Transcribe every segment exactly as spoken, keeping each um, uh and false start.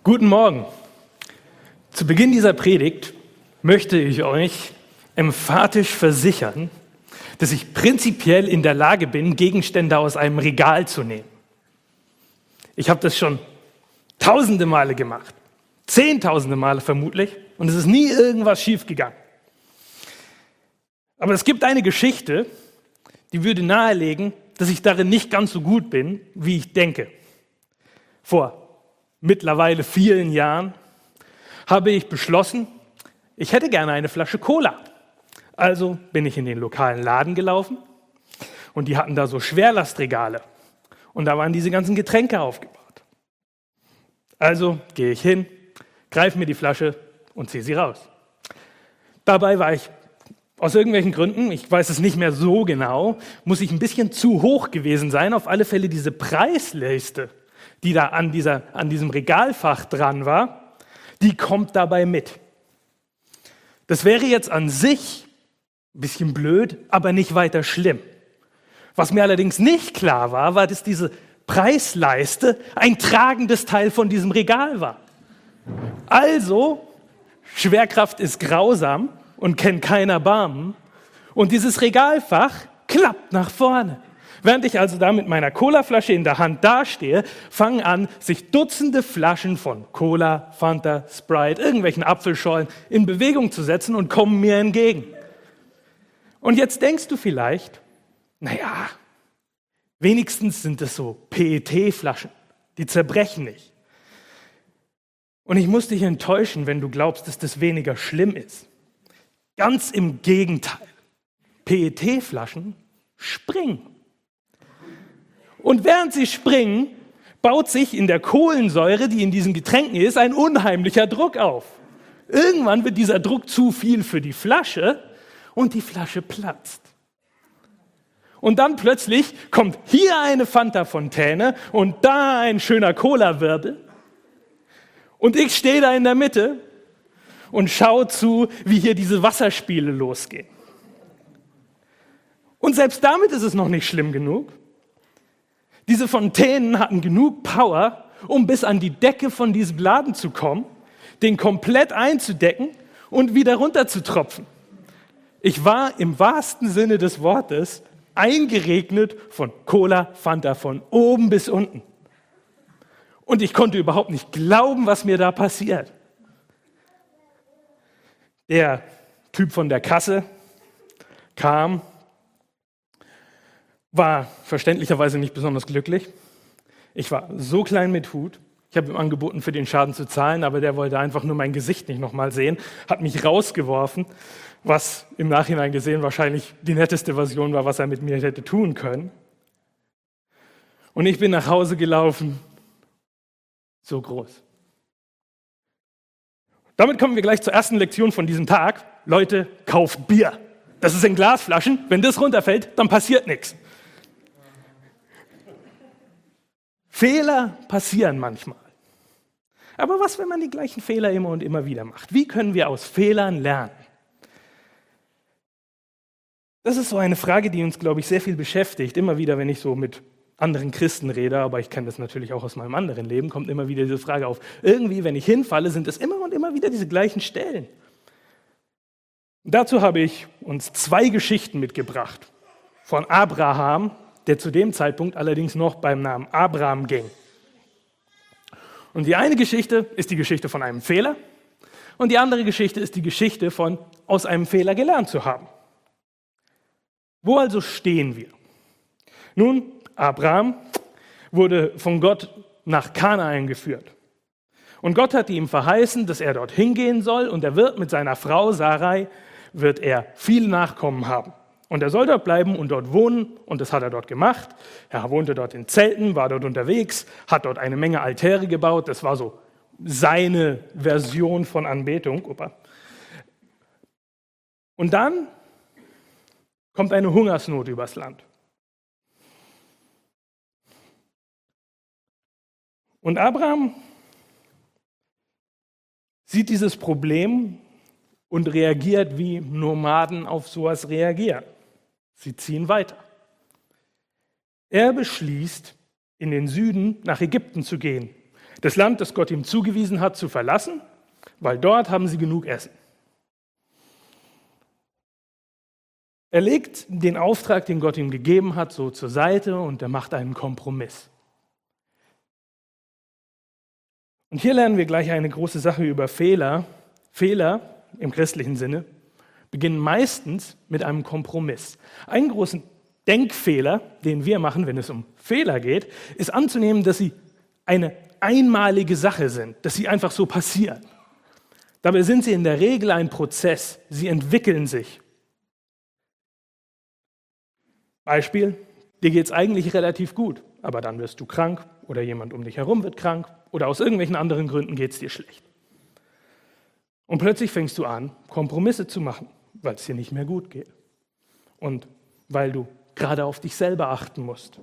Guten Morgen. Zu Beginn dieser Predigt möchte ich euch emphatisch versichern, dass ich prinzipiell in der Lage bin, Gegenstände aus einem Regal zu nehmen. Ich habe das schon tausende Male gemacht, zehntausende Male vermutlich, und es ist nie irgendwas schiefgegangen. Aber es gibt eine Geschichte, die würde nahelegen, dass ich darin nicht ganz so gut bin, wie ich denke. Vor mittlerweile vielen Jahren habe ich beschlossen, ich hätte gerne eine Flasche Cola. Also bin ich in den lokalen Laden gelaufen und die hatten da so Schwerlastregale und da waren diese ganzen Getränke aufgebaut. Also gehe ich hin, greife mir die Flasche und ziehe sie raus. Dabei war ich aus irgendwelchen Gründen, ich weiß es nicht mehr so genau, muss ich ein bisschen zu hoch gewesen sein. Auf alle Fälle diese Preisliste, die da an, dieser, an diesem Regalfach dran war, die kommt dabei mit. Das wäre jetzt an sich ein bisschen blöd, aber nicht weiter schlimm. Was mir allerdings nicht klar war, war, dass diese Preisleiste ein tragendes Teil von diesem Regal war. Also, Schwerkraft ist grausam und kennt kein Erbarmen. Und dieses Regalfach klappt nach vorne. Während ich also da mit meiner Colaflasche in der Hand dastehe, fangen an, sich Dutzende Flaschen von Cola, Fanta, Sprite, irgendwelchen Apfelschorlen in Bewegung zu setzen und kommen mir entgegen. Und jetzt denkst du vielleicht, naja, wenigstens sind es so P E T-Flaschen, die zerbrechen nicht. Und ich muss dich enttäuschen, wenn du glaubst, dass das weniger schlimm ist. Ganz im Gegenteil. P E T-Flaschen springen. Und während sie springen, baut sich in der Kohlensäure, die in diesen Getränken ist, ein unheimlicher Druck auf. Irgendwann wird dieser Druck zu viel für die Flasche und die Flasche platzt. Und dann plötzlich kommt hier eine Fanta-Fontäne und da ein schöner Cola-Wirbel. Und ich stehe da in der Mitte und schaue zu, wie hier diese Wasserspiele losgehen. Und selbst damit ist es noch nicht schlimm genug. Diese Fontänen hatten genug Power, um bis an die Decke von diesem Laden zu kommen, den komplett einzudecken und wieder runterzutropfen. Ich war im wahrsten Sinne des Wortes eingeregnet von Cola, Fanta von oben bis unten. Und ich konnte überhaupt nicht glauben, was mir da passiert. Der Typ von der Kasse kam, war verständlicherweise nicht besonders glücklich. Ich war so klein mit Hut. Ich habe ihm angeboten, für den Schaden zu zahlen, aber der wollte einfach nur mein Gesicht nicht nochmal sehen, hat mich rausgeworfen, was im Nachhinein gesehen wahrscheinlich die netteste Version war, was er mit mir hätte tun können. Und ich bin nach Hause gelaufen, so groß. Damit kommen wir gleich zur ersten Lektion von diesem Tag. Leute, kauft Bier. Das ist in Glasflaschen. Wenn das runterfällt, dann passiert nichts. Fehler passieren manchmal. Aber was, wenn man die gleichen Fehler immer und immer wieder macht? Wie können wir aus Fehlern lernen? Das ist so eine Frage, die uns, glaube ich, sehr viel beschäftigt. Immer wieder, wenn ich so mit anderen Christen rede, aber ich kenne das natürlich auch aus meinem anderen Leben, kommt immer wieder diese Frage auf. Irgendwie, wenn ich hinfalle, sind es immer und immer wieder diese gleichen Stellen. Und dazu habe ich uns zwei Geschichten mitgebracht. Von Abraham, der zu dem Zeitpunkt allerdings noch beim Namen Abraham ging. Und die eine Geschichte ist die Geschichte von einem Fehler und die andere Geschichte ist die Geschichte von aus einem Fehler gelernt zu haben. Wo also stehen wir? Nun, Abraham wurde von Gott nach Kanaan geführt. Und Gott hat ihm verheißen, dass er dort hingehen soll und er wird mit seiner Frau Sarai, wird er viele Nachkommen haben. Und er soll dort bleiben und dort wohnen und das hat er dort gemacht. Er wohnte dort in Zelten, war dort unterwegs, hat dort eine Menge Altäre gebaut. Das war so seine Version von Anbetung. Opa. Und dann kommt eine Hungersnot übers Land. Und Abraham sieht dieses Problem und reagiert, wie Nomaden auf sowas reagieren. Sie ziehen weiter. Er beschließt, in den Süden nach Ägypten zu gehen. das Land, das Gott ihm zugewiesen hat, zu verlassen, weil dort haben sie genug Essen. Er legt den Auftrag, den Gott ihm gegeben hat, so zur Seite und er macht einen Kompromiss. Und hier lernen wir gleich eine große Sache über Fehler. Fehler im christlichen Sinne beginnen meistens mit einem Kompromiss. Einen großen Denkfehler, den wir machen, wenn es um Fehler geht, ist anzunehmen, dass sie eine einmalige Sache sind, dass sie einfach so passieren. Dabei sind sie in der Regel ein Prozess. Sie entwickeln sich. Beispiel, dir geht es eigentlich relativ gut, aber dann wirst du krank oder jemand um dich herum wird krank oder aus irgendwelchen anderen Gründen geht es dir schlecht. Und plötzlich fängst du an, Kompromisse zu machen, weil es dir nicht mehr gut geht und weil du gerade auf dich selber achten musst.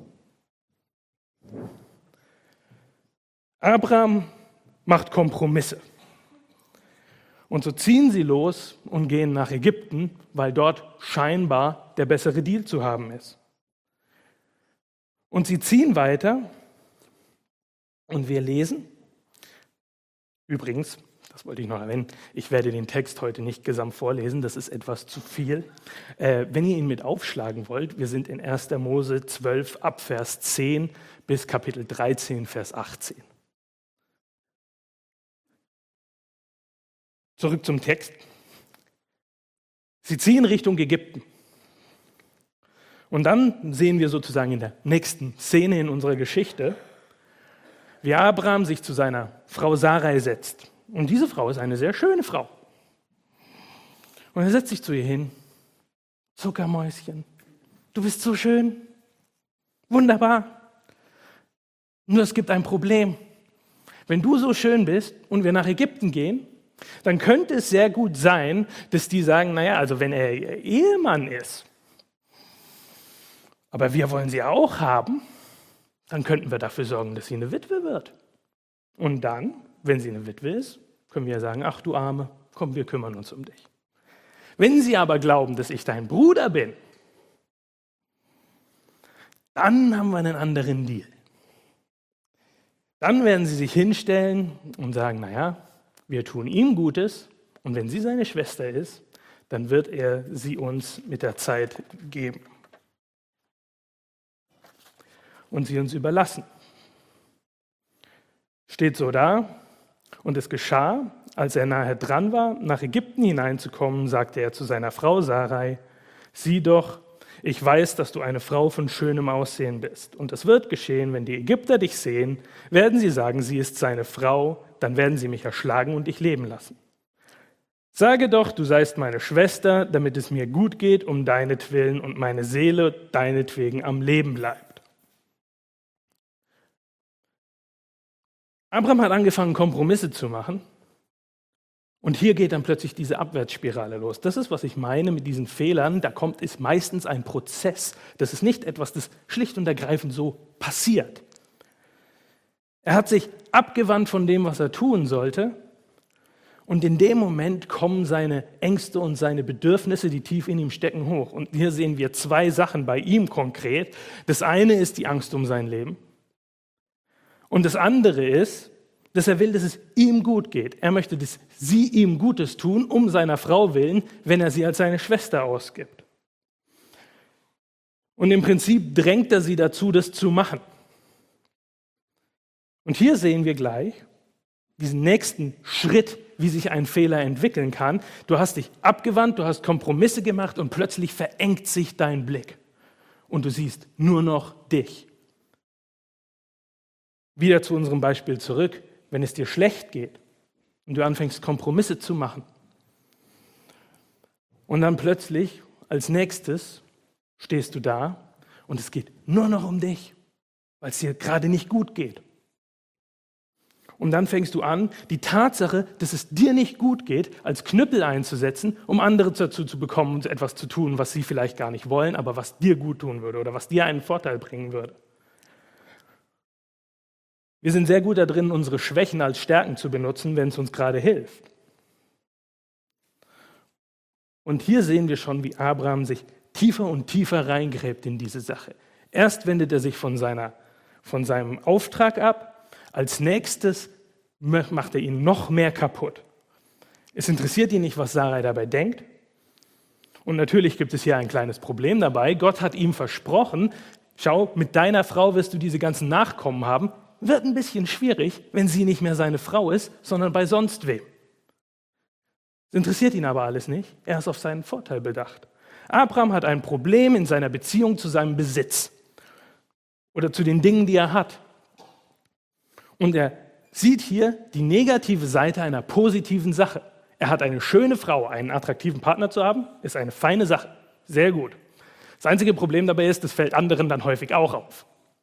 Abraham macht Kompromisse. Und so ziehen sie los und gehen nach Ägypten, weil dort scheinbar der bessere Deal zu haben ist. Und sie ziehen weiter und wir lesen, übrigens, das wollte ich noch erwähnen, ich werde den Text heute nicht gesamt vorlesen, das ist etwas zu viel. Äh, wenn ihr ihn mit aufschlagen wollt, wir sind in erster Mose zwölf ab Vers zehn bis Kapitel dreizehn, Vers achtzehn. Zurück zum Text. Sie ziehen Richtung Ägypten. Und dann sehen wir sozusagen in der nächsten Szene in unserer Geschichte, wie Abraham sich zu seiner Frau Sarai setzt. Und diese Frau ist eine sehr schöne Frau. Und er setzt sich zu ihr hin. Zuckermäuschen, du bist so schön. Wunderbar. Nur es gibt ein Problem. Wenn du so schön bist und wir nach Ägypten gehen, dann könnte es sehr gut sein, dass die sagen, naja, also wenn er ihr Ehemann ist, aber wir wollen sie auch haben, dann könnten wir dafür sorgen, dass sie eine Witwe wird. Und dann, wenn sie eine Witwe ist, können wir sagen, ach du Arme, komm, wir kümmern uns um dich. Wenn sie aber glauben, dass ich dein Bruder bin, dann haben wir einen anderen Deal. Dann werden sie sich hinstellen und sagen, naja, wir tun ihm Gutes und wenn sie seine Schwester ist, dann wird er sie uns mit der Zeit geben und sie uns überlassen. Steht so da, und es geschah, als er nahe dran war, nach Ägypten hineinzukommen, sagte er zu seiner Frau Sarai, sieh doch, ich weiß, dass du eine Frau von schönem Aussehen bist. Und es wird geschehen, wenn die Ägypter dich sehen, werden sie sagen, sie ist seine Frau, dann werden sie mich erschlagen und dich leben lassen. Sage doch, du seist meine Schwester, damit es mir gut geht um deinetwillen und meine Seele deinetwegen am Leben bleibt. Abraham hat angefangen, Kompromisse zu machen. Und hier geht dann plötzlich diese Abwärtsspirale los. Das ist, was ich meine mit diesen Fehlern. Da kommt es meistens ein Prozess. Das ist nicht etwas, das schlicht und ergreifend so passiert. Er hat sich abgewandt von dem, was er tun sollte. Und in dem Moment kommen seine Ängste und seine Bedürfnisse, die tief in ihm stecken, hoch. Und hier sehen wir zwei Sachen bei ihm konkret. Das eine ist die Angst um sein Leben. Und das andere ist, dass er will, dass es ihm gut geht. Er möchte, dass sie ihm Gutes tun, um seiner Frau willen, wenn er sie als seine Schwester ausgibt. Und im Prinzip drängt er sie dazu, das zu machen. Und hier sehen wir gleich diesen nächsten Schritt, wie sich ein Fehler entwickeln kann. Du hast dich abgewandt, du hast Kompromisse gemacht und plötzlich verengt sich dein Blick. Und du siehst nur noch dich. Wieder zu unserem Beispiel zurück. Wenn es dir schlecht geht und du anfängst, Kompromisse zu machen und dann plötzlich als nächstes stehst du da und es geht nur noch um dich, weil es dir gerade nicht gut geht. Und dann fängst du an, die Tatsache, dass es dir nicht gut geht, als Knüppel einzusetzen, um andere dazu zu bekommen, etwas zu tun, was sie vielleicht gar nicht wollen, aber was dir gut tun würde oder was dir einen Vorteil bringen würde. Wir sind sehr gut darin, unsere Schwächen als Stärken zu benutzen, wenn es uns gerade hilft. Und hier sehen wir schon, wie Abraham sich tiefer und tiefer reingräbt in diese Sache. Erst wendet er sich von, seiner, von seinem Auftrag ab, Als nächstes macht er ihn noch mehr kaputt. Es interessiert ihn nicht, was Sarai dabei denkt. Und natürlich gibt es hier ein kleines Problem dabei. Gott hat ihm versprochen, schau, mit deiner Frau wirst du diese ganzen Nachkommen haben. Wird ein bisschen schwierig, wenn sie nicht mehr seine Frau ist, sondern bei sonst wem. Es interessiert ihn aber alles nicht. Er ist auf seinen Vorteil bedacht. Abraham hat ein Problem in seiner Beziehung zu seinem Besitz oder zu den Dingen, die er hat. Und er sieht hier die negative Seite einer positiven Sache. Er hat eine schöne Frau, einen attraktiven Partner zu haben, ist eine feine Sache. Sehr gut. Das einzige Problem dabei ist, das fällt anderen dann häufig auch auf.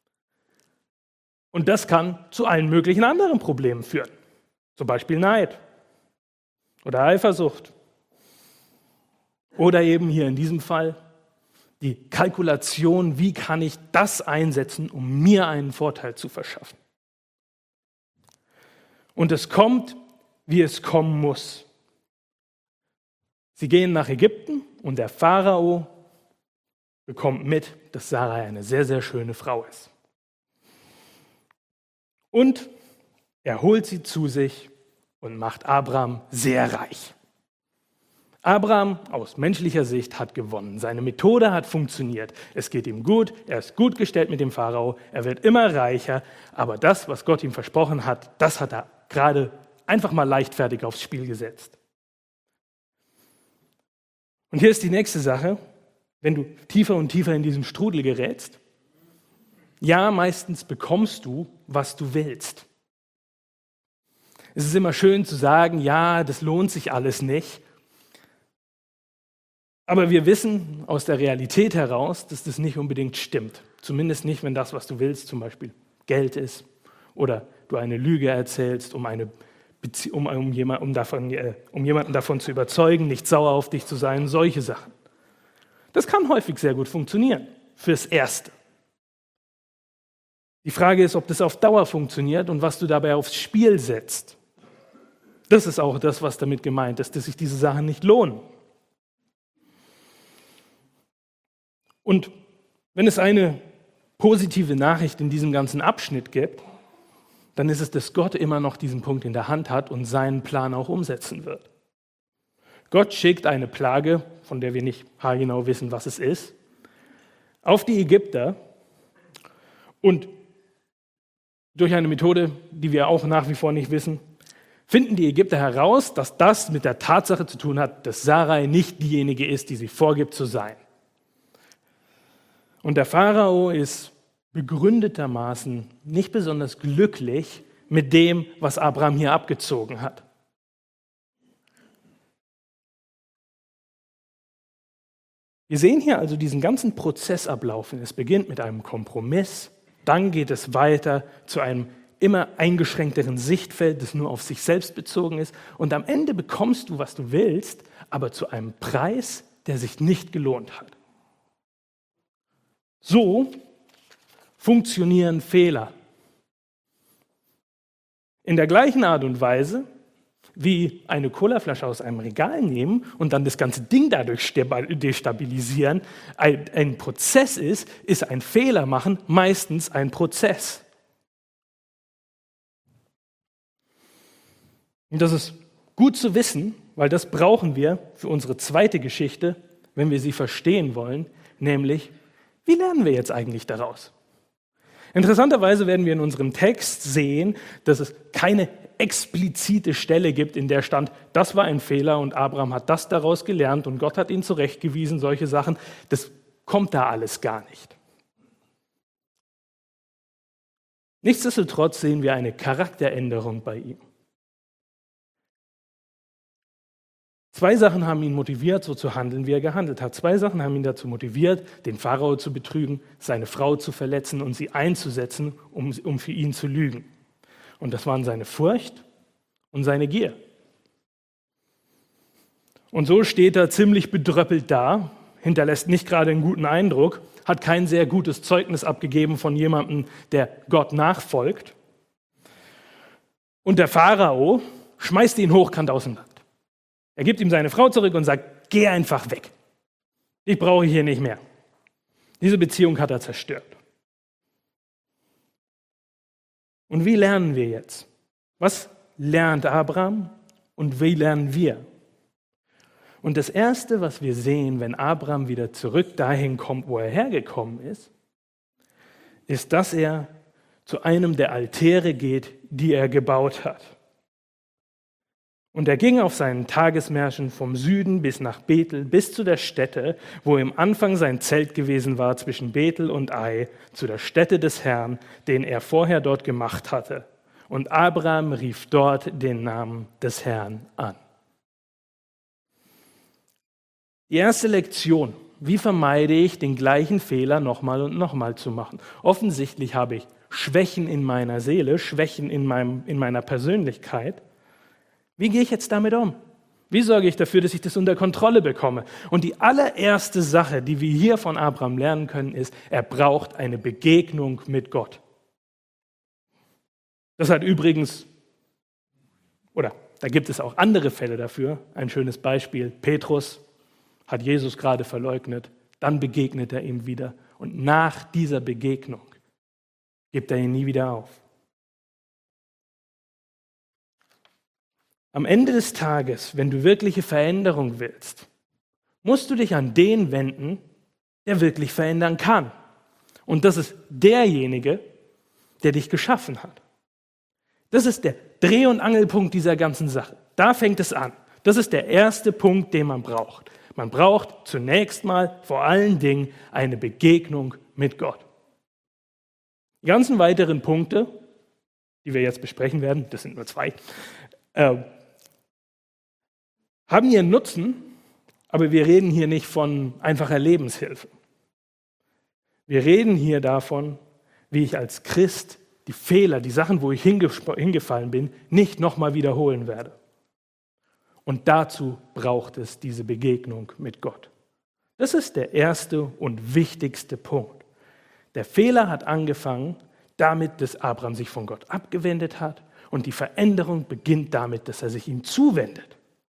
Und das kann zu allen möglichen anderen Problemen führen. Zum Beispiel Neid oder Eifersucht. Oder eben hier in diesem Fall die Kalkulation, wie kann ich das einsetzen, um mir einen Vorteil zu verschaffen. Und es kommt, wie es kommen muss. Sie gehen nach Ägypten und der Pharao bekommt mit, dass Sarai eine sehr, sehr schöne Frau ist. Und er holt sie zu sich und macht Abraham sehr reich. Abraham aus menschlicher Sicht hat gewonnen. Seine Methode hat funktioniert. Es geht ihm gut, er ist gut gestellt mit dem Pharao, er wird immer reicher, aber das, was Gott ihm versprochen hat, das hat er gerade einfach mal leichtfertig aufs Spiel gesetzt. Und hier ist die nächste Sache, wenn du tiefer und tiefer in diesen Strudel gerätst. Ja, meistens bekommst du, was du willst. Es ist immer schön zu sagen, ja, das lohnt sich alles nicht. Aber wir wissen aus der Realität heraus, dass das nicht unbedingt stimmt. Zumindest nicht, wenn das, was du willst, zum Beispiel Geld ist oder du eine Lüge erzählst, um, eine Bezie- um, um, jemand, um, davon, äh, um jemanden davon zu überzeugen, nicht sauer auf dich zu sein, solche Sachen. Das kann häufig sehr gut funktionieren, fürs Erste. Die Frage ist, ob das auf Dauer funktioniert und was du dabei aufs Spiel setzt. Das ist auch das, was damit gemeint ist, dass sich diese Sachen nicht lohnen. Und wenn es eine positive Nachricht in diesem ganzen Abschnitt gibt, dann ist es, dass Gott immer noch diesen Punkt in der Hand hat und seinen Plan auch umsetzen wird. Gott schickt eine Plage, von der wir nicht haargenau wissen, was es ist, auf die Ägypter und durch eine Methode, die wir auch nach wie vor nicht wissen, finden die Ägypter heraus, dass das mit der Tatsache zu tun hat, dass Sarai nicht diejenige ist, die sie vorgibt zu sein. Und der Pharao ist begründetermaßen nicht besonders glücklich mit dem, was Abraham hier abgezogen hat. Wir sehen hier also diesen ganzen Prozess ablaufen. Es beginnt mit einem Kompromiss, dann geht es weiter zu einem immer eingeschränkteren Sichtfeld, das nur auf sich selbst bezogen ist. Und am Ende bekommst du, was du willst, aber zu einem Preis, der sich nicht gelohnt hat. So funktionieren Fehler. In der gleichen Art und Weise, wie eine Colaflasche aus einem Regal nehmen und dann das ganze Ding dadurch destabilisieren, ein, ein Prozess ist, ist ein Fehler machen meistens ein Prozess. Und das ist gut zu wissen, weil das brauchen wir für unsere zweite Geschichte, wenn wir sie verstehen wollen, nämlich, wie lernen wir jetzt eigentlich daraus? Interessanterweise werden wir in unserem Text sehen, dass es keine explizite Stelle gibt, in der stand, das war ein Fehler und Abraham hat das daraus gelernt und Gott hat ihn zurechtgewiesen, solche Sachen. Das kommt da alles gar nicht. Nichtsdestotrotz sehen wir eine Charakteränderung bei ihm. Zwei Sachen haben ihn motiviert, so zu handeln, wie er gehandelt hat. Zwei Sachen haben ihn dazu motiviert, den Pharao zu betrügen, seine Frau zu verletzen und sie einzusetzen, um, um für ihn zu lügen. Und das waren seine Furcht und seine Gier. Und so steht er ziemlich bedröppelt da, hinterlässt nicht gerade einen guten Eindruck, hat kein sehr gutes Zeugnis abgegeben von jemandem, der Gott nachfolgt. Und der Pharao schmeißt ihn hochkant aus dem Land. Er gibt ihm seine Frau zurück und sagt, geh einfach weg. Ich brauche hier nicht mehr. Diese Beziehung hat er zerstört. Und wie lernen wir jetzt? Was lernt Abraham und wie lernen wir? Und das Erste, was wir sehen, wenn Abraham wieder zurück dahin kommt, wo er hergekommen ist, ist, dass er zu einem der Altäre geht, die er gebaut hat. Und er ging auf seinen Tagesmärschen vom Süden bis nach Bethel, bis zu der Stätte, wo im Anfang sein Zelt gewesen war, zwischen Bethel und Ai, zu der Stätte des Herrn, den er vorher dort gemacht hatte. Und Abraham rief dort den Namen des Herrn an. Die erste Lektion: Wie vermeide ich, den gleichen Fehler nochmal und nochmal zu machen? Offensichtlich habe ich Schwächen in meiner Seele, Schwächen in, meinem, in meiner Persönlichkeit. Wie gehe ich jetzt damit um? Wie sorge ich dafür, dass ich das unter Kontrolle bekomme? Und die allererste Sache, die wir hier von Abraham lernen können, ist, er braucht eine Begegnung mit Gott. Das hat übrigens, oder da gibt es auch andere Fälle dafür. Ein schönes Beispiel: Petrus hat Jesus gerade verleugnet, dann begegnet er ihm wieder. Und nach dieser Begegnung gibt er ihn nie wieder auf. Am Ende des Tages, wenn du wirkliche Veränderung willst, musst du dich an den wenden, der wirklich verändern kann. Und das ist derjenige, der dich geschaffen hat. Das ist der Dreh- und Angelpunkt dieser ganzen Sache. Da fängt es an. Das ist der erste Punkt, den man braucht. Man braucht zunächst mal vor allen Dingen eine Begegnung mit Gott. Die ganzen weiteren Punkte, die wir jetzt besprechen werden, das sind nur zwei, äh, haben ihren Nutzen, aber wir reden hier nicht von einfacher Lebenshilfe. Wir reden hier davon, wie ich als Christ die Fehler, die Sachen, wo ich hingefallen bin, nicht nochmal wiederholen werde. Und dazu braucht es diese Begegnung mit Gott. Das ist der erste und wichtigste Punkt. Der Fehler hat angefangen damit, dass Abraham sich von Gott abgewendet hat, und die Veränderung beginnt damit, dass er sich ihm zuwendet.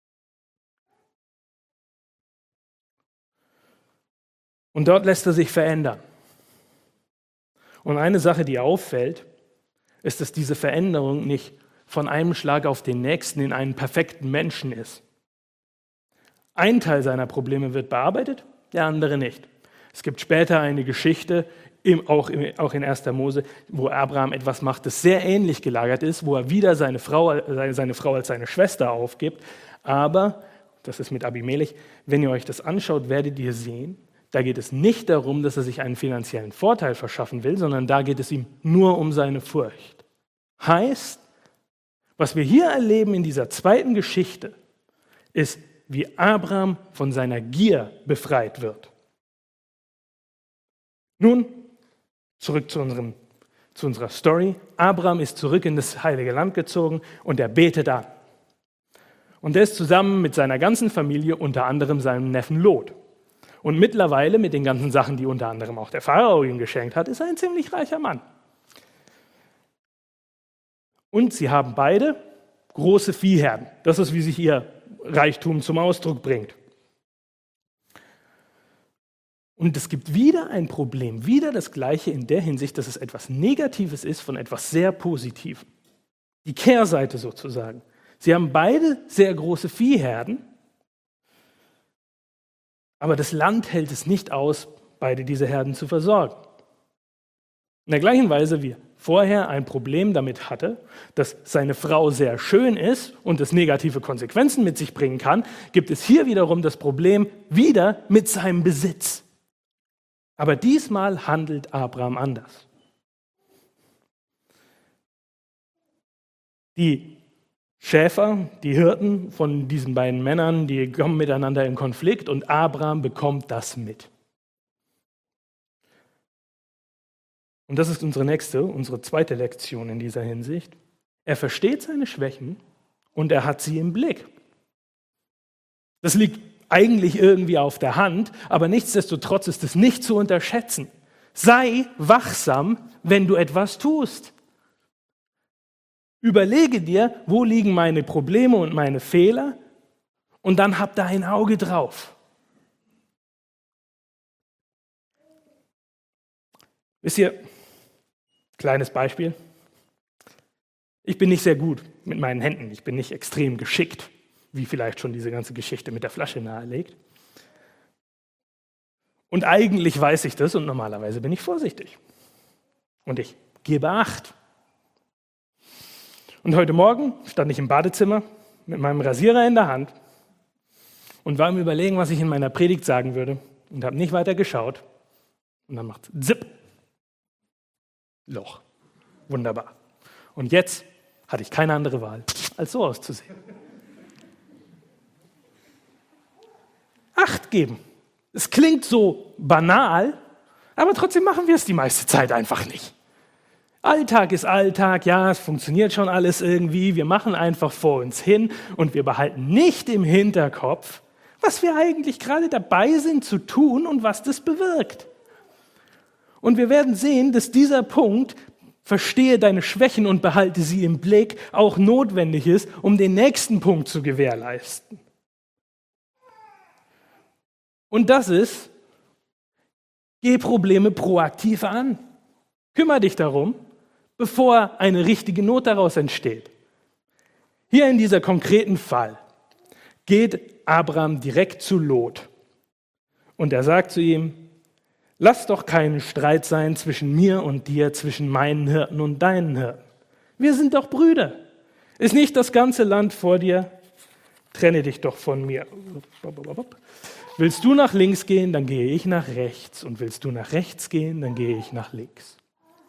Und dort lässt er sich verändern. Und eine Sache, die auffällt, ist, dass diese Veränderung nicht von einem Schlag auf den nächsten in einen perfekten Menschen ist. Ein Teil seiner Probleme wird bearbeitet, der andere nicht. Es gibt später eine Geschichte, im, auch, im, auch in erster Mose, wo Abraham etwas macht, das sehr ähnlich gelagert ist, wo er wieder seine Frau, seine, seine Frau als seine Schwester aufgibt. Aber, das ist mit Abimelech, wenn ihr euch das anschaut, werdet ihr sehen, da geht es nicht darum, dass er sich einen finanziellen Vorteil verschaffen will, sondern da geht es ihm nur um seine Furcht. Heißt, was wir hier erleben in dieser zweiten Geschichte, ist, wie Abraham von seiner Gier befreit wird. Nun, zurück zu, unserem, zu unserer Story. Abraham ist zurück in das Heilige Land gezogen und er betet an. Und er ist zusammen mit seiner ganzen Familie, unter anderem seinem Neffen Lot. Und mittlerweile, mit den ganzen Sachen, die unter anderem auch der Pharao ihm geschenkt hat, ist er ein ziemlich reicher Mann. Und sie haben beide große Viehherden. Das ist, wie sich ihr Reichtum zum Ausdruck bringt. Und es gibt wieder ein Problem, wieder das Gleiche in der Hinsicht, dass es etwas Negatives ist von etwas sehr Positivem. Die Kehrseite sozusagen. Sie haben beide sehr große Viehherden, aber das Land hält es nicht aus, beide diese Herden zu versorgen. In der gleichen Weise wie vorher ein Problem damit hatte, dass seine Frau sehr schön ist und es negative Konsequenzen mit sich bringen kann, gibt es hier wiederum das Problem wieder mit seinem Besitz. Aber diesmal handelt Abraham anders. Die Schäfer, die Hirten von diesen beiden Männern, die kommen miteinander in Konflikt und Abraham bekommt das mit. Und das ist unsere nächste, unsere zweite Lektion in dieser Hinsicht. Er versteht seine Schwächen und er hat sie im Blick. Das liegt eigentlich irgendwie auf der Hand, aber nichtsdestotrotz ist es nicht zu unterschätzen. Sei wachsam, wenn du etwas tust. Überlege dir, wo liegen meine Probleme und meine Fehler, und dann hab da ein Auge drauf. Wisst ihr, kleines Beispiel. Ich bin nicht sehr gut mit meinen Händen. Ich bin nicht extrem geschickt, wie vielleicht schon diese ganze Geschichte mit der Flasche nahelegt. Und eigentlich weiß ich das und normalerweise bin ich vorsichtig. Und ich gebe Acht. Und heute Morgen stand ich im Badezimmer mit meinem Rasierer in der Hand und war im Überlegen, was ich in meiner Predigt sagen würde und habe nicht weiter geschaut. Und dann macht es Zipp. Loch. Wunderbar. Und jetzt hatte ich keine andere Wahl, als so auszusehen. Acht geben. Es klingt so banal, aber trotzdem machen wir es die meiste Zeit einfach nicht. Alltag ist Alltag, ja, es funktioniert schon alles irgendwie. Wir machen einfach vor uns hin und wir behalten nicht im Hinterkopf, was wir eigentlich gerade dabei sind zu tun und was das bewirkt. Und wir werden sehen, dass dieser Punkt, verstehe deine Schwächen und behalte sie im Blick, auch notwendig ist, um den nächsten Punkt zu gewährleisten. Und das ist, geh Probleme proaktiv an. Kümmere dich darum, bevor eine richtige Not daraus entsteht. Hier in dieser konkreten Fall geht Abraham direkt zu Lot. Und er sagt zu ihm, lass doch keinen Streit sein zwischen mir und dir, zwischen meinen Hirten und deinen Hirten. Wir sind doch Brüder. Ist nicht das ganze Land vor dir? Trenne dich doch von mir. Willst du nach links gehen, dann gehe ich nach rechts. Und willst du nach rechts gehen, dann gehe ich nach links.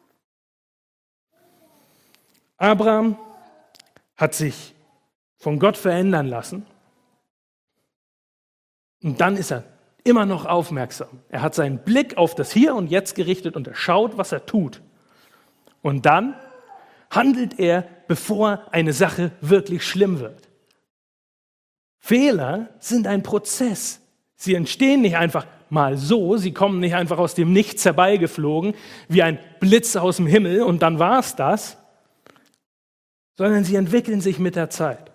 Abraham hat sich von Gott verändern lassen. Und dann ist er immer noch aufmerksam. Er hat seinen Blick auf das Hier und Jetzt gerichtet und er schaut, was er tut. Und dann handelt er, bevor eine Sache wirklich schlimm wird. Fehler sind ein Prozess. Sie entstehen nicht einfach mal so, sie kommen nicht einfach aus dem Nichts herbeigeflogen, wie ein Blitz aus dem Himmel und dann war es das, sondern sie entwickeln sich mit der Zeit.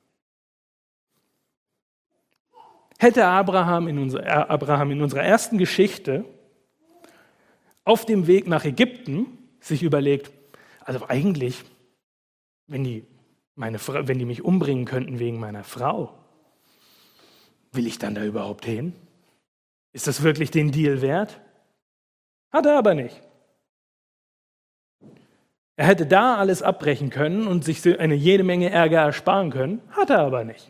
Hätte Abraham in, unser, äh, Abraham in unserer ersten Geschichte auf dem Weg nach Ägypten sich überlegt, also eigentlich, wenn die, meine, wenn die mich umbringen könnten wegen meiner Frau, will ich dann da überhaupt hin? Ist das wirklich den Deal wert? Hat er aber nicht. Er hätte da alles abbrechen können und sich eine jede Menge Ärger ersparen können, hat er aber nicht.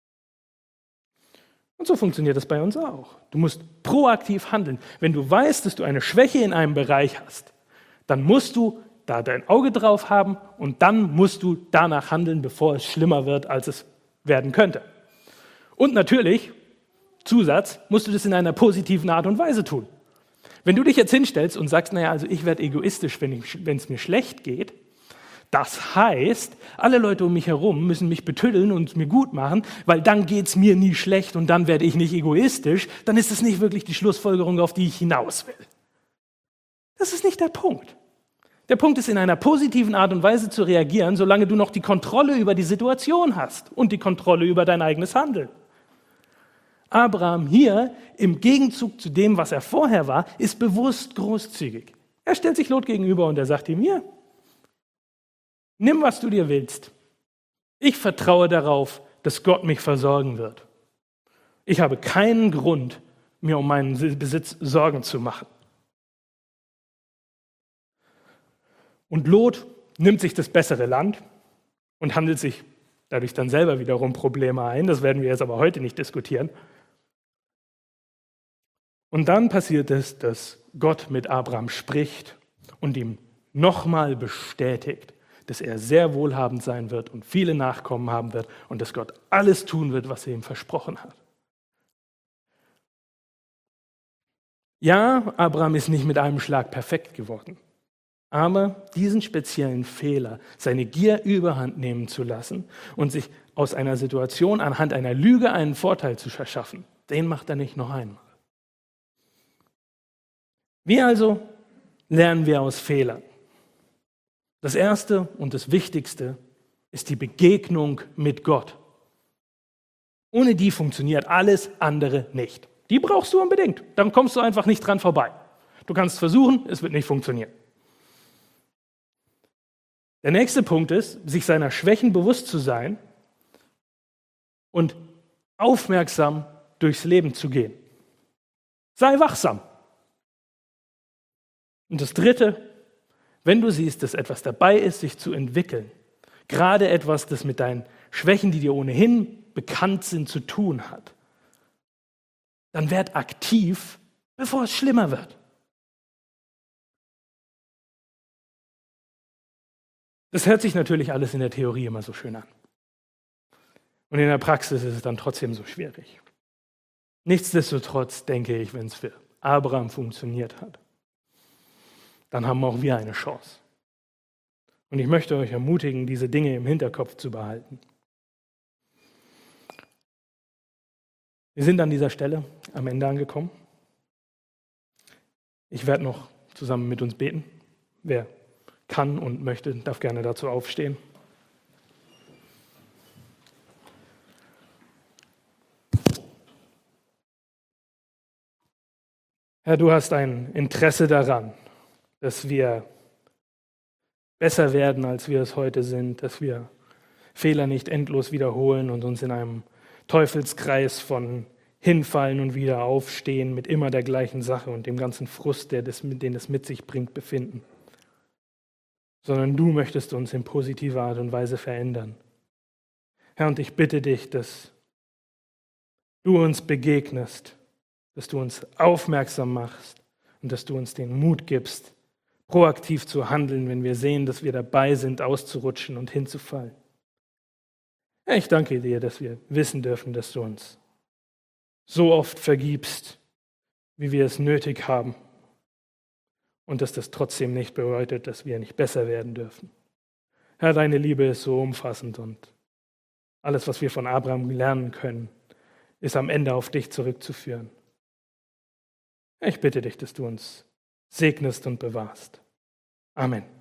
Und so funktioniert das bei uns auch. Du musst proaktiv handeln. Wenn du weißt, dass du eine Schwäche in einem Bereich hast, dann musst du da dein Auge drauf haben und dann musst du danach handeln, bevor es schlimmer wird, als es werden könnte. Und natürlich, Zusatz, musst du das in einer positiven Art und Weise tun. Wenn du dich jetzt hinstellst und sagst, naja, also ich werde egoistisch, wenn ich, wenn es mir schlecht geht, das heißt, alle Leute um mich herum müssen mich betüddeln und mir gut machen, weil dann geht es mir nie schlecht und dann werde ich nicht egoistisch, dann ist es nicht wirklich die Schlussfolgerung, auf die ich hinaus will. Das ist nicht der Punkt. Der Punkt ist, in einer positiven Art und Weise zu reagieren, solange du noch die Kontrolle über die Situation hast und die Kontrolle über dein eigenes Handeln. Abraham hier, im Gegenzug zu dem, was er vorher war, ist bewusst großzügig. Er stellt sich Lot gegenüber und er sagt ihm, hier, nimm, was du dir willst. Ich vertraue darauf, dass Gott mich versorgen wird. Ich habe keinen Grund, mir um meinen Besitz Sorgen zu machen. Und Lot nimmt sich das bessere Land und handelt sich dadurch dann selber wiederum Probleme ein. Das werden wir jetzt aber heute nicht diskutieren. Und dann passiert es, dass Gott mit Abraham spricht und ihm nochmal bestätigt, dass er sehr wohlhabend sein wird und viele Nachkommen haben wird und dass Gott alles tun wird, was er ihm versprochen hat. Ja, Abraham ist nicht mit einem Schlag perfekt geworden, aber diesen speziellen Fehler, seine Gier überhand nehmen zu lassen und sich aus einer Situation anhand einer Lüge einen Vorteil zu verschaffen, den macht er nicht noch einmal. Wie also lernen wir aus Fehlern? Das Erste und das Wichtigste ist die Begegnung mit Gott. Ohne die funktioniert alles andere nicht. Die brauchst du unbedingt, dann kommst du einfach nicht dran vorbei. Du kannst es versuchen, es wird nicht funktionieren. Der nächste Punkt ist, sich seiner Schwächen bewusst zu sein und aufmerksam durchs Leben zu gehen. Sei wachsam. Und das Dritte, wenn du siehst, dass etwas dabei ist, sich zu entwickeln, gerade etwas, das mit deinen Schwächen, die dir ohnehin bekannt sind, zu tun hat, dann werd aktiv, bevor es schlimmer wird. Das hört sich natürlich alles in der Theorie immer so schön an. Und in der Praxis ist es dann trotzdem so schwierig. Nichtsdestotrotz denke ich, wenn es für Abraham funktioniert hat, dann haben auch wir eine Chance. Und ich möchte euch ermutigen, diese Dinge im Hinterkopf zu behalten. Wir sind an dieser Stelle am Ende angekommen. Ich werde noch zusammen mit uns beten. Wer kann und möchte, darf gerne dazu aufstehen. Herr, du hast ein Interesse daran, dass wir besser werden, als wir es heute sind, dass wir Fehler nicht endlos wiederholen und uns in einem Teufelskreis von hinfallen und wieder aufstehen mit immer der gleichen Sache und dem ganzen Frust, der das, den es mit sich bringt, befinden. Sondern du möchtest uns in positiver Art und Weise verändern. Herr, und ich bitte dich, dass du uns begegnest, dass du uns aufmerksam machst und dass du uns den Mut gibst, proaktiv zu handeln, wenn wir sehen, dass wir dabei sind, auszurutschen und hinzufallen. Herr, ich danke dir, dass wir wissen dürfen, dass du uns so oft vergibst, wie wir es nötig haben. Und dass das trotzdem nicht bedeutet, dass wir nicht besser werden dürfen. Herr, deine Liebe ist so umfassend und alles, was wir von Abraham lernen können, ist am Ende auf dich zurückzuführen. Ich bitte dich, dass du uns segnest und bewahrst. Amen.